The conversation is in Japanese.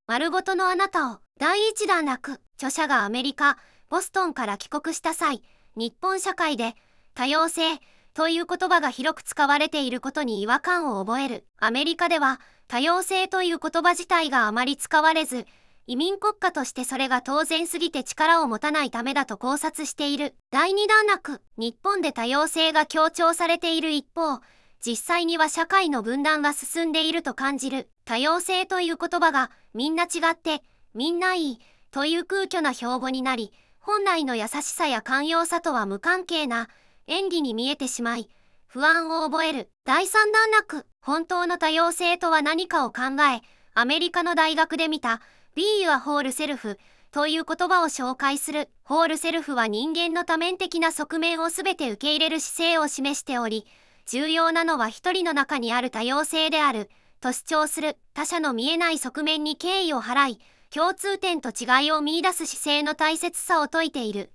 丸ごとのあなたを第一段落。著者がアメリカ・ボストンから帰国した際、日本社会で多様性という言葉が広く使われていることに違和感を覚える。アメリカでは多様性という言葉自体があまり使われず、移民国家としてそれが当然すぎて力を持たないためだと考察している。第二段落。日本で多様性が強調されている一方、実際には社会の分断が進んでいると感じる。多様性という言葉がみんな違ってみんないいという空虚な標語になり、本来の優しさや寛容さとは無関係な演技に見えてしまい、不安を覚える。第三段落。本当の多様性とは何かを考え、アメリカの大学で見た Be Your Whole Self という言葉を紹介する。ホールセルフは人間の多面的な側面をすべて受け入れる姿勢を示しており、重要なのは一人の中にある多様性であると主張する。他者の見えない側面に敬意を払い、共通点と違いを見出す姿勢の大切さを説いている。